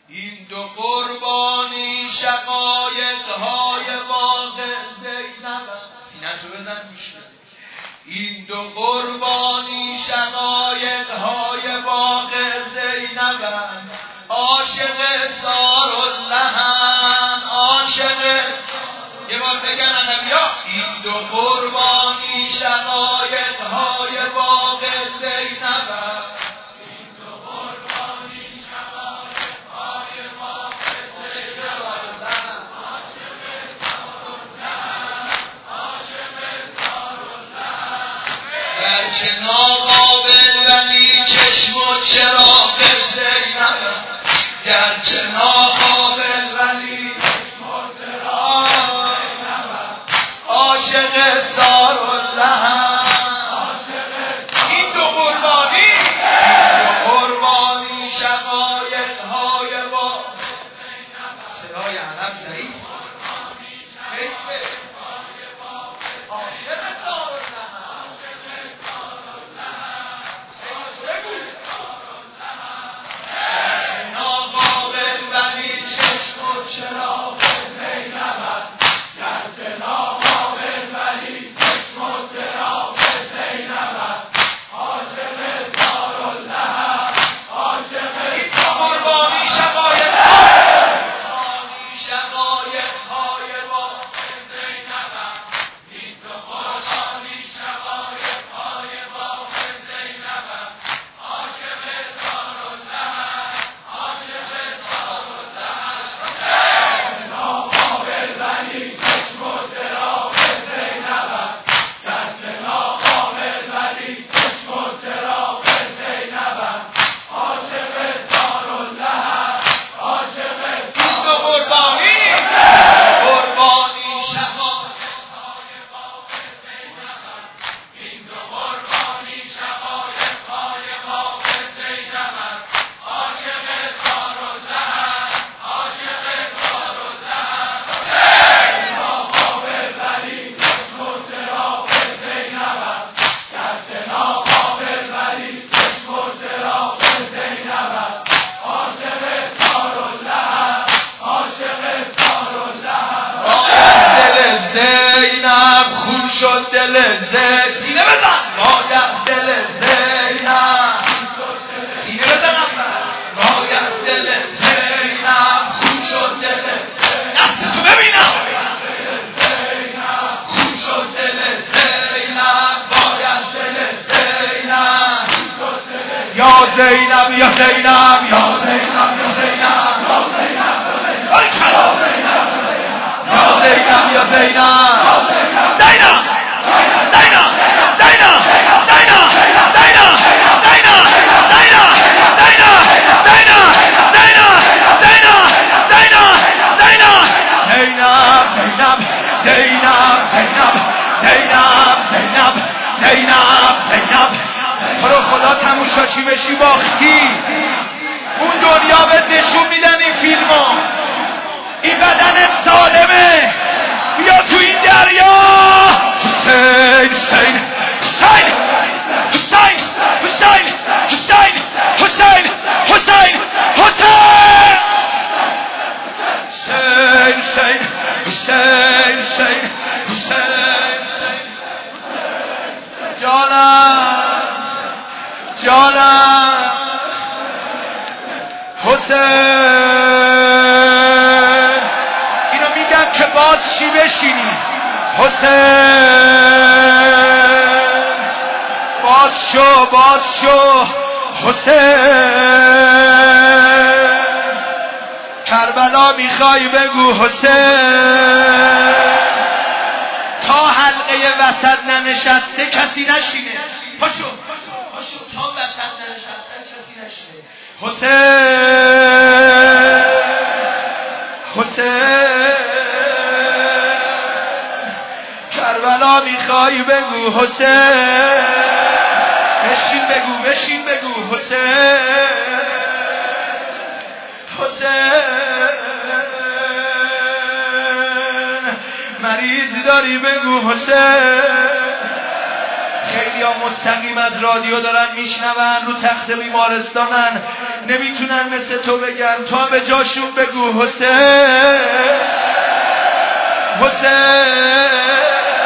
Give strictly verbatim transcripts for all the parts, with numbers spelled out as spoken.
این دو قربانی شقایق‌های باغ زینب. سینه‌تو بزن گوش بده. این دو قربانی شقایق‌های باغ زینب، عاشق ساراللهن، عاشق. یه بار بگن یا این دو قربانی شقایق‌های باغ زینب، این دو قربانی شقایق‌های باغ زینب، عاشق ساراللهن، گرچه ناقابل ولی چشم و چراغ زینب، گرچه ناقابل ولی چشم و چراغ زینب، عاشق ساراللهن. این دو قربانی، این دو قربانی شقایق‌های باغ زینب. صدای عرب ضعیف. عاشق ساراللهن، ناقابل ولی چشم و چراغ زینب، گرچه ناقابل ولی چشم و چراغ زینب، عاشق ساراللهن، عاشق. این دو قربانی شقایق‌های شقایق‌های باغ زینب، این دو قربانی شقایق‌های باغ زینب، عاشق ساراللهن، عاشق ساراللهن، ناقابل ولی چشم و چراغ زینب، گرچه ناقابل ولی چشم و چراغ زینب، عاشق ساراللهن، عاشق. این دو قربانی، قربانی شقایق‌های باغ زینب، این دو قربانی شقایق‌های باغ زینب، عاشق ساراللهن، عاشق ساراللهن، ناقابل ولی چشم و چراغ زینب، گرچه ناقابل ولی چشم و چراغ زینب، عاشق ساراللهن، عاشق ساراللهن. دل زینب خون شد، دل زینب سینه بزن. باید دل زینب سینه بزن. باید دل زینب خون شد، دل دستتو ببینم. خون شد دل زینب، باید دل زینب. یا زینب یا زینب یا زینب یا زینب یا زینب باریکلا. یا زینب یا زینب زینب زینب زینب زینب زینب زینب زینب زینب زینب زینب. تو رو خدا تماشاچی بشی باختی. اون دنیا بهت نشون میدن این فیلم ها. این بدنت سالمه. بیا تو این دریا. حسین حسین حسین حسین حسین حسین حسین حسین حسین حسین حسین حسین حسین جانم جانم حسین. اینو میگم که باز چی بشینی. حسین باز شو باز شو حسین. کربلا میخوای بگو حسین. تا حلقه وسط ننشسته کسی نشینه. پاشو پاشو تا وسط ننشسته کسی نشینه. حسین حسین کربلا میخوای بگو حسین. بشین بگو بشین بگو حسین حسین. مریض داری بگو حسین. خیلی ها مستقیم از رادیو دارن میشنون، رو تخت بیمارستانن، نمیتونن مثل تو بگن، تا به جاشون بگو حسین حسین.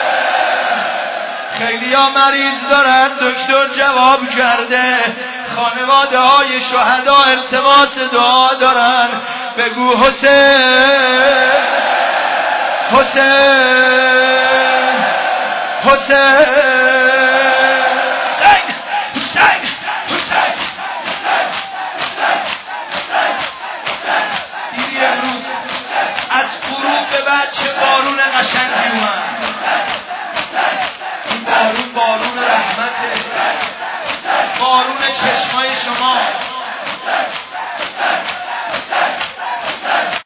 خیلی ها مریض دارن، دکتر جواب کرده، خانواده های شهدا التماس دعا دارن، بگو حسین حسین حسین حسین حسین. دیدی امروز از غروب به بعد چه بارون قشنگی اومد. این بارون بارون رحمته، بارون چشمای شما.